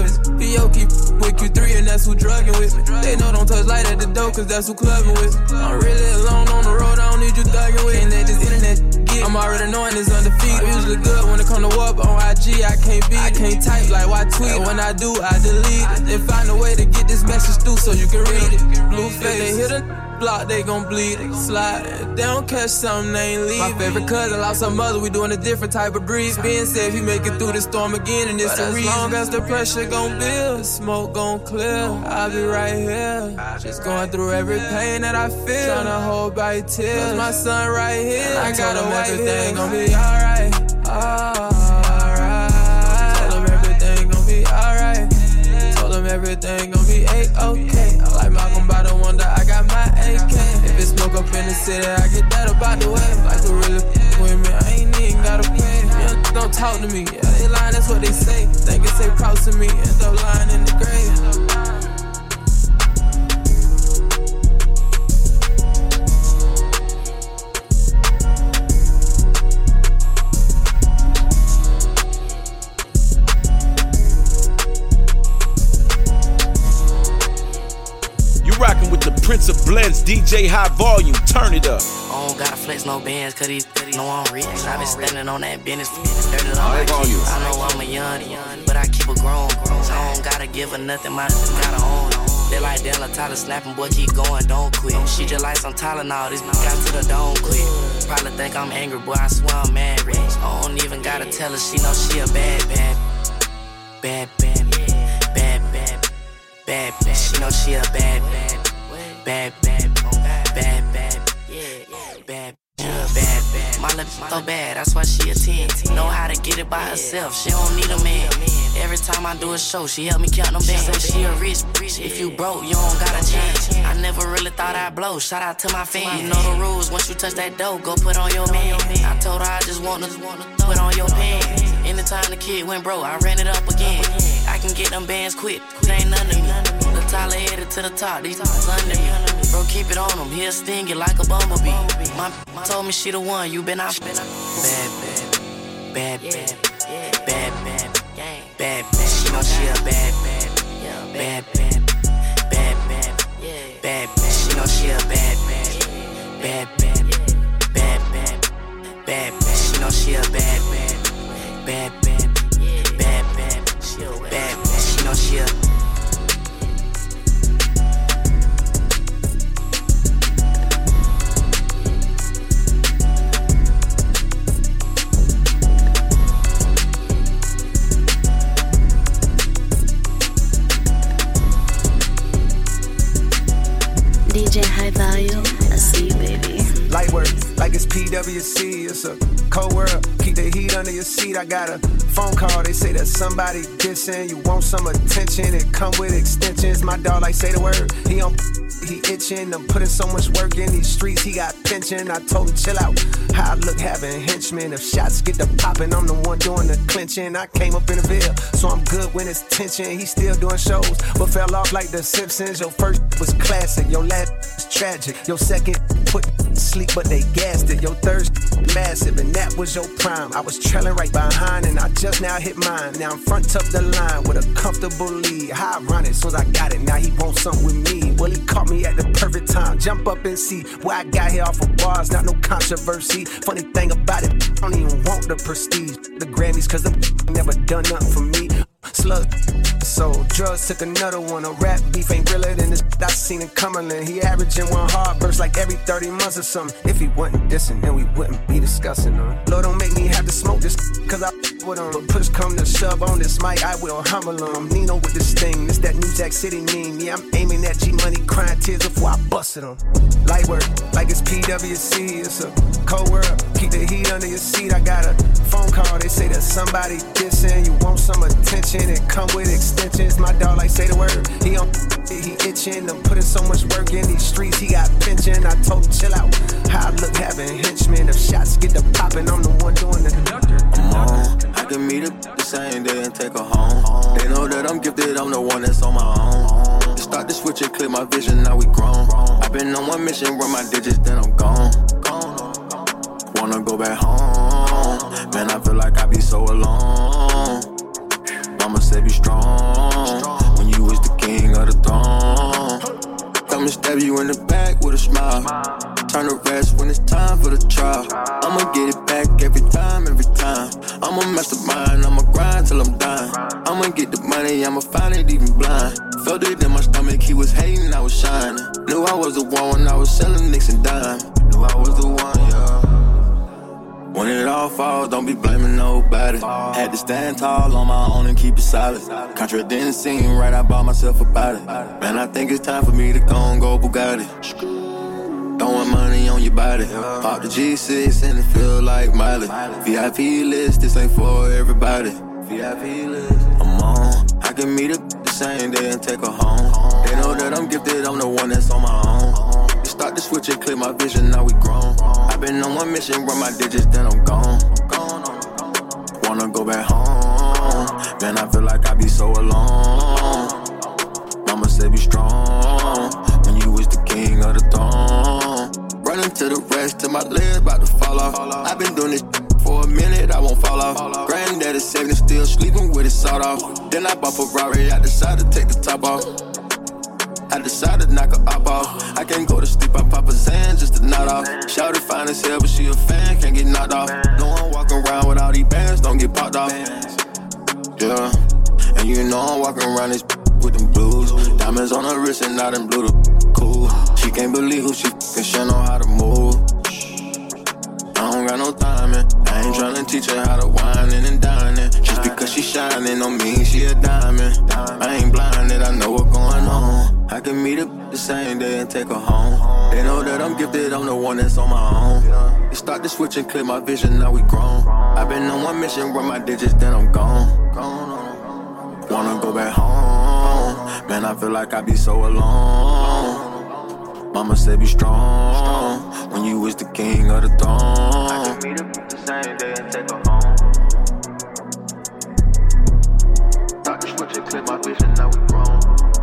P O keep with Q three, and that's who drugging with me. They know don't touch light at the door, cause that's who clubbing with me. I'm really alone on the road, I don't need you thugging with me. And let this internet get, I'm already knowing it's undefeated. I'm usually good when it come to war, but on I G I can't beat. I can't type like why tweet, and when I do, I delete it. Then find a way to get this message through so you can read it. Blue face, they hit a block, they gon' bleed it. Slide, if they don't catch something, they ain't leaving. My favorite cousin lost her mother, we doing a different type of breeze. Being said, if you make it through the storm again, and it's but a reason. As long as the pressure gon' build, the smoke gon' clear, I'll be right here. Just going through every pain that I feel, tryna hold by your tears. Cause my son right here, and I got him everything gon' be alright. Alright. Told him everything gon' be alright. Told him everything gon' be A-okay. I like Malcolm by the wonder, I got my A K. If it's smoke up in the city, I get that about the way. Like who really f*** with me, I ain't even gotta pay. Young don't talk to me, yeah, they lying, that's what they say. Think it's say proud to me, end up lying in the grave. Blends D J High Volume, turn it up. I don't gotta flex no bands, cause these know I'm rich. I been standing on that business, dirty on my kids. I know I'm a young, but I keep a grown. So I don't gotta give her nothing, my gotta own. They like Della Tyler snapping, boy, keep going, don't quit. She just like some Tylenol, this bitch got to the don't quit. Probably think I'm angry, boy, I swear I'm mad rich. I don't even gotta tell her, she know she a bad, bad, bad, bad, bad, bad, bad, bad. She know she a bad, bad, bad, bad, bad, bad, bad, bad. Bad, bad. My lip so bad, that's why she a ten. Know how to get it by herself, she don't need a man. Every time I do a show, she help me count them bands. Say she a rich, if you broke, you don't got a chance. I never really thought I'd blow, shout out to my fans. You know the rules, once you touch that dough, go put on your man. I told her I just want to put on your pants. Anytime the kid went broke, I ran it up again. I can get them bands quick, it ain't none of me. The Tyler headed to the top, these niggas under me. Bro, keep it on him, he'll sting it like a bumblebee. My told me she the one, you been out. Bad, bad, bad, bad, bad, bad, bad, bad. She know she a bad, bad, bad, bad, bad, bad, bad, bad. She know she a bad, bad, bad, bad, bad, bad, bad, bad. She know she a bad, bad, bad, bad, bad, bad, bad, bad. She know she a. D J High Volume, I see you, baby. Light work, like it's P W C, it's a cold world. Keep the heat under your seat. I got a phone call, they say that somebody dissing. You want some attention, it come with extensions. My dog like say the word, he on, he itching. I'm putting so much work in these streets, he got pension. I told him chill out, how I look having henchmen. If shots get to popping, I'm the one doing the clinching. I came up in the Ville, so I'm good when it's tension. He still doing shows, but fell off like the Simpsons. Your first was classic, your last was tragic. Your second put sleep, but they gassed it. Your third massive, and that was your prime. I was trailing right behind, and I just now hit mine. Now I'm front of the line with a comfortable lead. How ironic, so I got it. Now he wants something with me. Well, he caught me at the perfect time. Jump up and see why I got here off of bars. Not no controversy. Funny thing about it, I don't even want the prestige, the Grammys, cause them never done nothing for me. Slug, so drugs took another one. A rap beef ain't realer than this I seen in Cumberland. He averaging one hard burst like every thirty months or something. If he wasn't dissing, then we wouldn't be discussing him. Lord, don't make me have to smoke this, cause I with him. But push come to shove on this mic, I will humble him. Nino with this thing, this that New Jack City meme. Yeah, I'm aiming at G Money, crying tears before I busted him. Light work, like it's P W C, it's a cold world. Keep the heat under your seat. I got a phone call, they say that somebody dissing. You want some attention, it come with extensions. My dog like say the word, he on, he itching. I'm putting so much work in these streets, he got pension. I told him chill out, how I look having henchmen. If shots get to popping, I'm the one doing the conductor. I'm on, I can meet her the same day and take her home. They know that I'm gifted, I'm the one that's on my own. Start to switch and clear my vision, now we grown. I've been on one mission, run my digits, then I'm gone. Wanna go back home, man, I feel like I be so alone. Mama said be strong, when you was the king of the throne. Come and stab you in the back with a smile. Turn to rest when it's time for the trial. I'ma get it back every time, every time. I'm a mastermind, I'ma grind till I'm dying. I'ma get the money, I'ma find it even blind. Felt it in my stomach, he was hating, I was shining. Knew I was the one when I was selling nicks and dime. Knew I was the one, yeah. When it all falls, don't be blaming nobody. Had to stand tall on my own and keep it solid. Contract didn't seem right, I bought myself about it. Man, I think it's time for me to go and go Bugatti. Throwing money on your body. Pop the G six and it feel like Miley. V I P list, this ain't for everybody. V I P list. I'm on, I can meet her the same day and take her home. They know that I'm gifted, I'm the one that's on my own. Start to switch and clear my vision, now we grown. I've been on one mission, run my digits, then I'm gone. Wanna go back home, man, I feel like I be so alone. Mama said be strong, when you was the king of the throne. Running to the rest till my legs about to fall off. I've been doing this for a minute, I won't fall off. Granddaddy saving, still sleeping with his sawed off. Then I bought a Ferrari, I decided to take the top off. I decided to knock her up off. I can't go to sleep, I pop a Zan just to nod off. Shouty fine as hell, but she a fan, can't get knocked off. No one walking around with all these bands, don't get popped off. Yeah, and you know I'm walking around this with them blues. Diamonds on her wrist and not in blue, cool. She can't believe who she f***ing, she know how to move. I don't got no timing. I ain't tryna teach her how to whining and dining. Just because she shining don't mean she a diamond. I ain't blinded, I know what's going on. I can meet her the same day and take her home. They know that I'm gifted, I'm the one that's on my own. It start to switch and clear my vision, now we grown. I've been on one mission, run my digits, then I'm gone. Wanna go back home. Man, I feel like I be so alone. Mama said be strong when you was the king of the throne. I can meet her the same day and take her home. Start to switch and clear my vision, now we grown.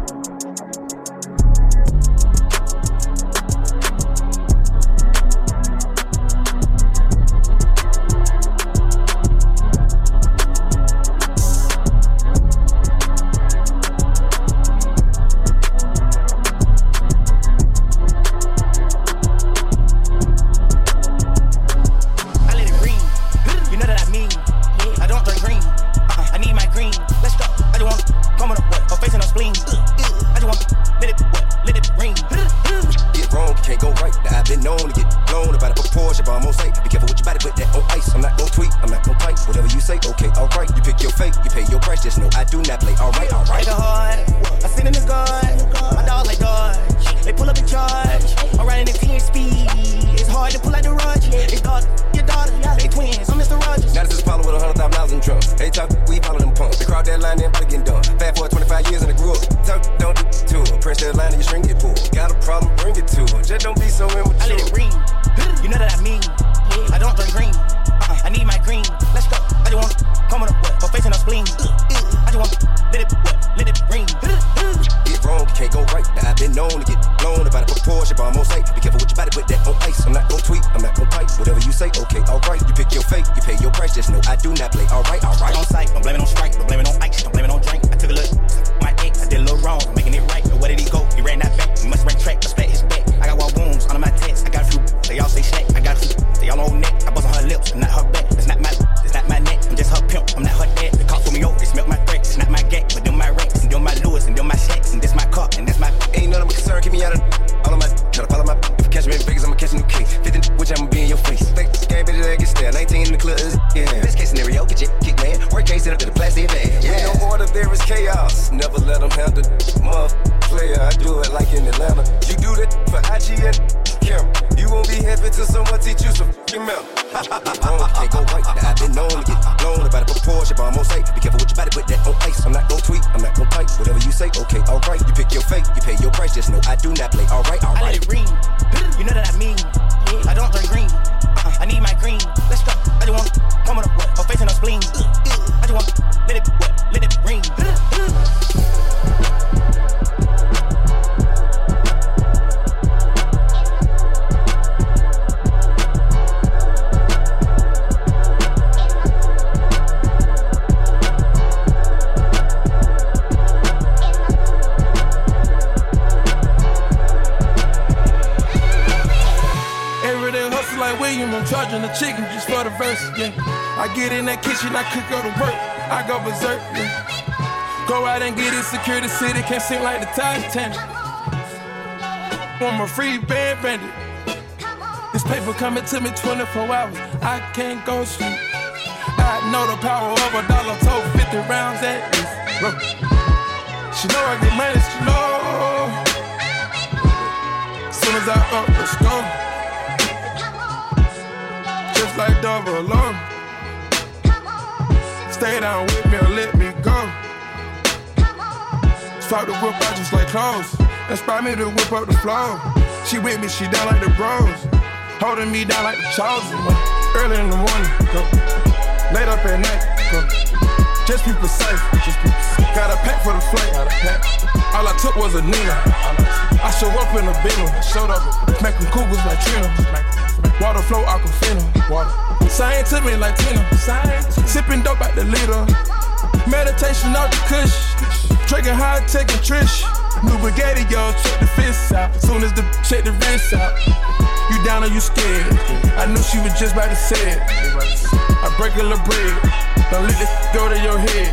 Secure the city, can't seem like the Titanic. I'm a free band bandit. This paper coming to me twenty-four hours. I can't go sleep. I know the power of a dollar, told fifty rounds at least. She know I get money, she know. Soon as I up, let's go. Just like double alone. Stay down with me or let me go. Talk the whip out just like clothes. Inspire me to whip up the flow. She with me, she down like the bros. Holding me down like the chosen one. Early in the morning, go. Late up at night, go. Just be precise, just be precise. Got a pack for the flight. All I took was a Nina. I show up in a Beamer. Showed up, making cougars like Trina. Water flow, Aquafina. Water. Sign to me like Tina. Sipping dope out the liter. Meditation out the kush. Drinking high, taking Trish. New Bugatti, yo, check the fence out. Soon as the check the wrist out. You down or you scared? I knew she was just about to say it. I break a little bread. Don't let this go to your head.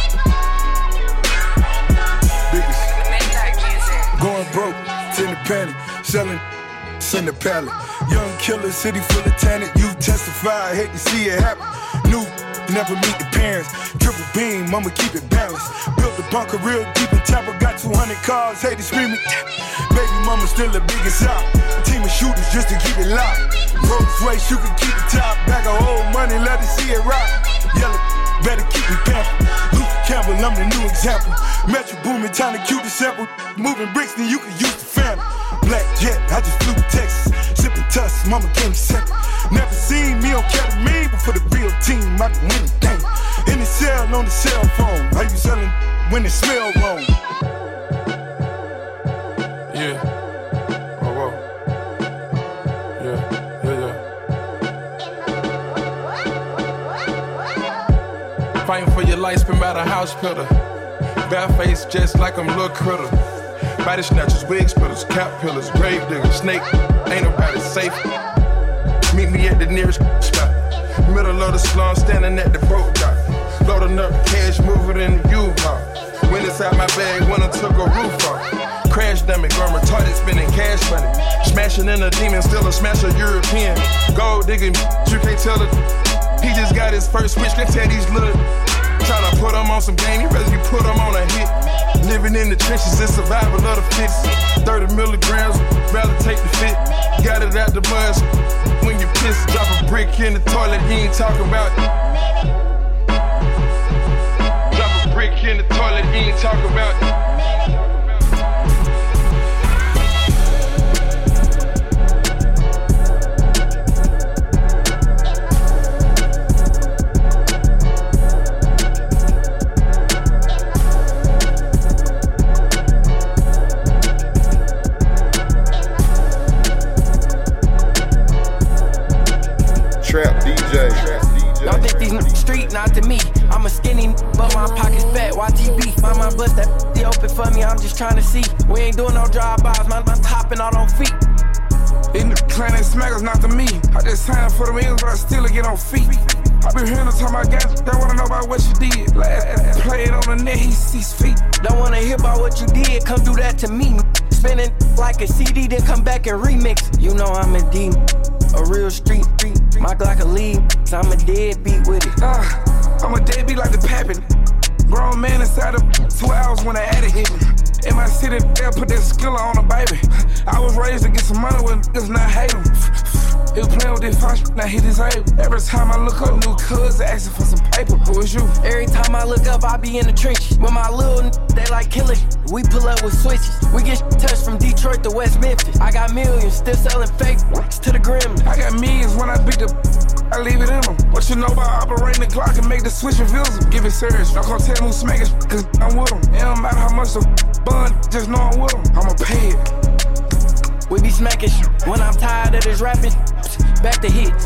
Biggest. Going broke, in the panic, selling in the pallet. Young killer, city full of talent. You testify, hate to see it happen. New, never meet the parents. Triple beam, mama keep it balanced. Built the bunker real deep in Tampa, got two hundred cars, hate to scream it. Baby mama still the biggest out. Team of shooters just to keep it locked. Rolls Royce, you can keep the top. Bag of old money, let it see it rock. Yellow, better keep it pampered. Luke Campbell, I'm the new example. Metro booming, time to cue the sample. Moving bricks, then you can use the family. Black jet, I just flew to Texas. Sipping tuss, mama gave me second. Never seen me on ketamine, but for the real team, I can win the game. In the cell, on the cell phone. How you selling when it smell wrong? Yeah. Oh, whoa. Yeah, yeah, yeah. Fighting for your life, spin by the house pillar. Bare face, just like I'm Lil' Critter. Body snatchers, wig splitters, cap pillars, grave diggers, snake. Ain't nobody safe. Meet me at the nearest spot. Middle of the slum, standing at the broke dock. Loading up cash, moving in the U-Haul. Went inside my bag, when I took a roof off. Crash dummy, going retarded, spending cash money. Smashing in a demon, still a smasher European. Gold digging, you can't tell it. He just got his first switch, can't tell these little. Tryna put him on some game, you rather you put him on a hit. Living in the trenches, it's survival of the fittest. thirty milligrams, rather take the fit. Got it out the mud. When you piss, drop a brick in the toilet, you ain't talking about. Drop a brick in the toilet, you ain't talking about. Trap D J. Don't think these niggas street, not to me. I'm a skinny, but my pockets fat. Y T B, my mind bust that the open for me. I'm just trying to see. We ain't doing no drive-bys, my my topping out on feet. These niggas claiming smackers, not to me. I just signed for them Eagles, but I still get on feet. I been hearing them talking about guys, they wanna know about what you did. Like, play it on the net, he's six feet. Don't wanna hear about what you did, come do that to me. Spinning like a C D, then come back and remix. You know I'm a demon, a real street street. My Glock a lead, so I'm a deadbeat with it. Uh, I'm a deadbeat like the Pappin. Grown man inside of two hours when the addict hit me. In my city, they'll put that skiller on a baby. I was raised to get some money when niggas not hate him. He was playing with this fine shit, now he disabled. Every time I look up, new cuz asking for some paper. Who is you? Every time I look up, I be in the trenches. With my little n- they like killer shit. We pull up with switches. We get touched from Detroit to West Memphis. I got millions, still selling fake to the grim. I got millions when I beat the I leave it in them. What you know about operating the clock and make the switch invisible? Give it serious. Y'all gonna tell me who smack it, cause I'm with them. It don't matter how much the bun, just know I'm with them. I'ma pay it. We be smacking shit. When I'm tired of this rapping, back to hits.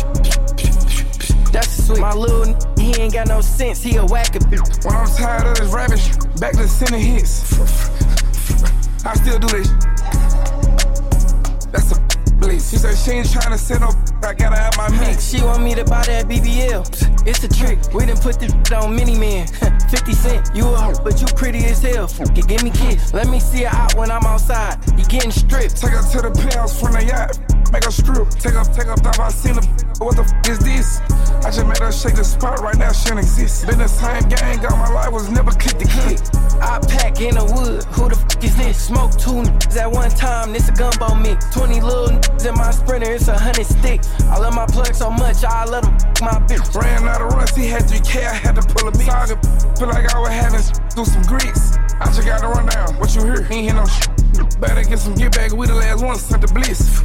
That's the sweet. My little n- he ain't got no sense, he a whack a bitch. When I'm tired of this rapping, back to sending hits. I still do this. That's a bliss. She said she ain't tryna send no. I gotta have my mix. She want me to buy that B B L. It's a trick. We done put this on Mini Man. fifty cent. You a hoe, but you pretty as hell. You give me kiss. Let me see her out when I'm outside. You getting stripped. Take her to the penthouse from the yacht. Make her strip. Take her, take her off. I seen her. What the f is this? I just made her shake the spot. Right now she don't exist. Been the same gang. All my life was never click to click. I pack in the wood. Who the f is this? Smoke two niggas at one time. This a gumbo mix. twenty little niggas in my Sprinter. It's a hundred sticks. I love my plug so much. I let them f my bitch. Ran out of runs. He had three K. I had to pull a mix. Saga. Feel like I was having do some Greeks. I just got to run down. What you hear? Ain't hear no shit. Better get some get back. We the last one. Sent the bliss.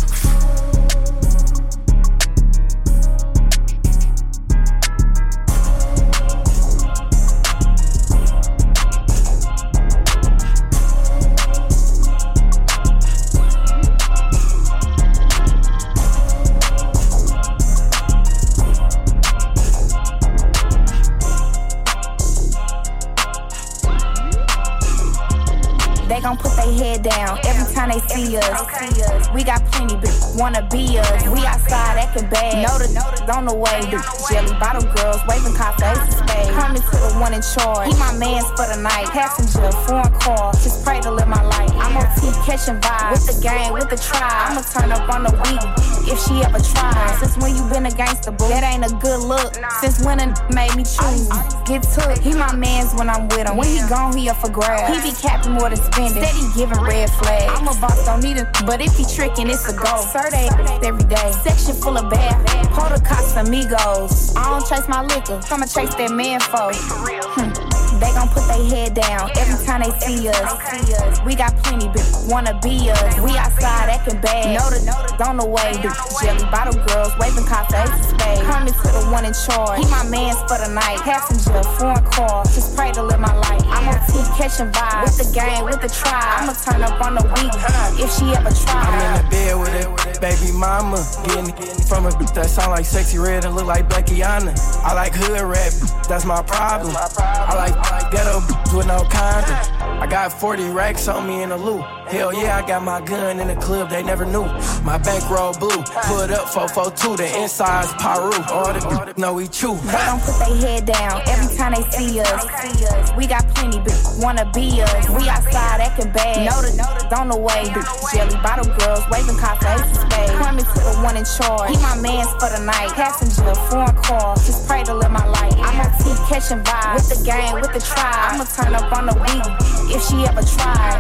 gon' put their head down every time they see us. We got plenty, but wanna be us. We outside acting bad. Know the on the way. Jelly bottle girls waving cops ace of spades. Coming to the one in charge. He my mans for the night. Passenger, foreign car. Just pray to live my life. I'm on T catching vibes with the gang, with the tribe. I'ma turn up on the week if she ever tries. Since when you been a gangster, boo? That ain't a good look. Since when a made me choose, get took. He my mans when I'm with him. When he gone, he up for grabs. He be capping more than spending. Steady giving red flags. I'm a boss, don't need him, but if he tricking, it's a go. Sir, they every day. Section full of bad. Hold the cops amigos. I don't chase my liquor. I'ma chase that man for. Hmm. They gon' put their head down every time they see us. We got plenty, but wanna be us. We outside acting bad. Know the on the way. Jelly bottle girls waving cops ace of spades. Coming to the one in charge. He my mans for the night. Passenger, foreign car. Just pray to live my life. I'm on T catching vibes with the gang, with the tribe. I'ma turn up on the week if she ever try. I'm in the bed with it, baby mama. Getting it from a bitch that sound like sexy red and look like Blackiana. I like hood rap, that's my problem. I like ghetto with no condom. I got forty racks on me in the loop. Hell yeah, I got my gun in the club, they never knew. My bankroll blue, put up four four two, the inside's Paru. All the bitches know we chew. They gon' put their head down every time they see us. We got plenty, but wanna be us. We outside acting bad. Know the on the way. Jelly bottle girls waving cops ace of spades. Coming to the one in charge. He my mans for the night. Passenger, foreign car. Just pray to live my life. I'm on T catching vibes with the gang, with the tribe. I'ma turn up on the week if she ever tried.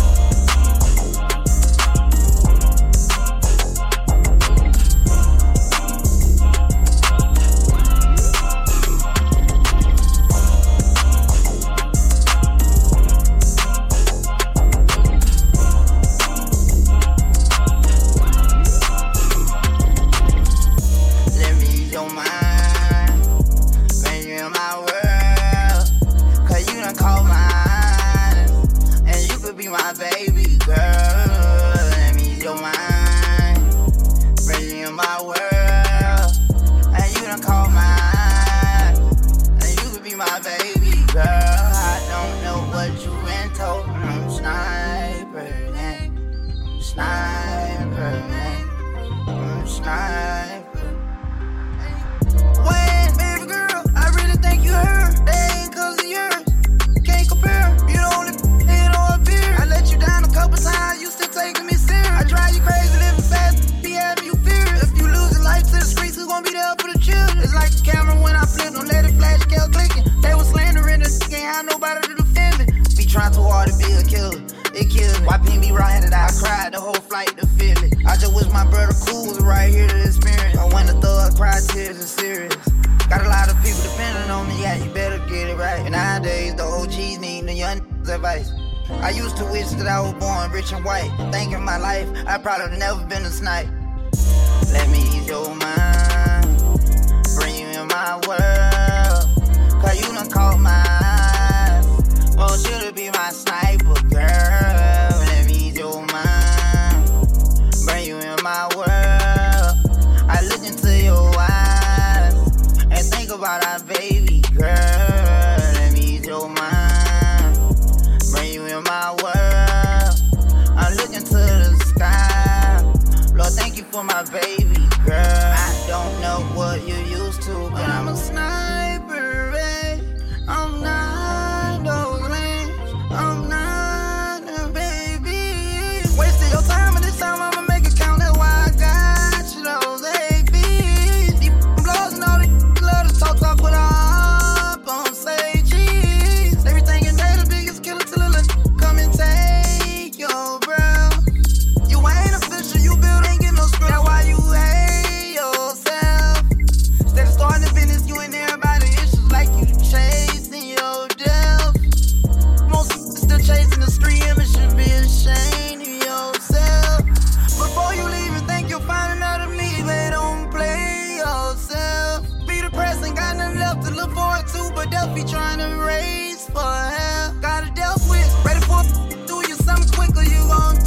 I probably never been a snipe. Let me ease your mind, bring you in my world. Cause you done caught my eyes. Want you to be my sniper, girl. Let me ease your mind, bring you in my world. I look into your eyes and think about our baby, girl. Let me ease your mind, bring you in my world. I'm looking to the sky. Lord, thank you for my baby, girl. I don't know what you're used to, but I'm a sniper, babe. I'm not those lanes. I'm not a baby. Wasting your time, and this time I'ma make it count. That's why I got you those A Bs. These blows and all the love to talk, talk, put up on say cheese. Everything in there, the biggest killer till the come and take your breath. You ain't official, you build, ain't get no script. That's why you hate yourself. Instead of starting a business, you and everybody issues like you chasing your death. Most still chasing the stream, it should be ashamed of yourself. Before you leave, you think you'll find another me, but don't play yourself. Be depressed and got nothing left to look forward to, but they'll be trying to raise for help. Got it dealt with, ready for do you something quicker, you gon'